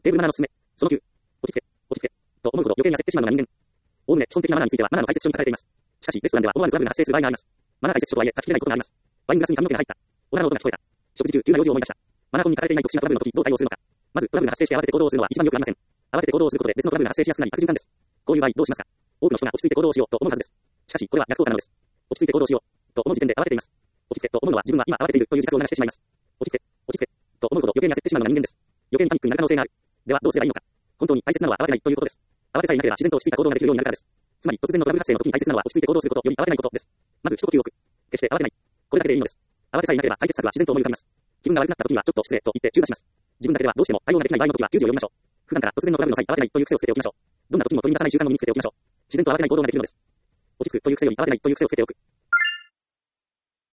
テーブル7のすすめ。その9。落ち着け、落ち着け。と思うほど余計に焦ってしまうのが人間。おおむね基本的なマナーについてはマナーの解説書に書かれています。しかし、レストランでは思わぬトラブルが発生する場合があります。マナー解説書とはいえ、書ききれないことがあります。ワイングラスに髪の毛が入った。オナの音が聞こえた。食事中、急な用事を思い出した。マナー本に書かれていない特殊なトラブルの時、どう対応するのか。まず、トラブルが発生して慌てて行動をするのは一番良くありません。慌てて行動をすることで別のトラブルが発生しやすくなり悪循環です。こういう場合、どうしますか。多くの人が落ち着いて行動をしようと思うはずです。しかし、これは逆効果なのです。落ち着いて行動しようと思う時点で慌てています。落ち着けと思うのは自分は今慌てているという自覚を流してしまいます。落ち着け、落ち着けと思うほど余計に焦ってしまうのが人間です。余計にパニックになる可能性がある。では、どうすればいいのか。本当に大切なのは慌てないということです。慌てさえなければ自然と落ち着いた行動ができるようになるからです。つまり、突然のトラブル発生の時に大切なのは落ち着いて行動することより慌てないことです。まず一呼吸置く。決して慌てない。これだけでいいのです。慌てさえなければ解決策は自然と思い浮かびます。気分が悪くなった時にはちょっと失礼と言って中座します。自分だけではどうしても対応ができない場合の時は救助を呼びましょう。普段から突然のトラブルの際慌てないという癖をつけておきましょう。どんな時にも取り乱さない習慣を身につけておきましょう。自然と慌てない行動ができるのです。落ち着くという癖より慌てないという癖をつけておく。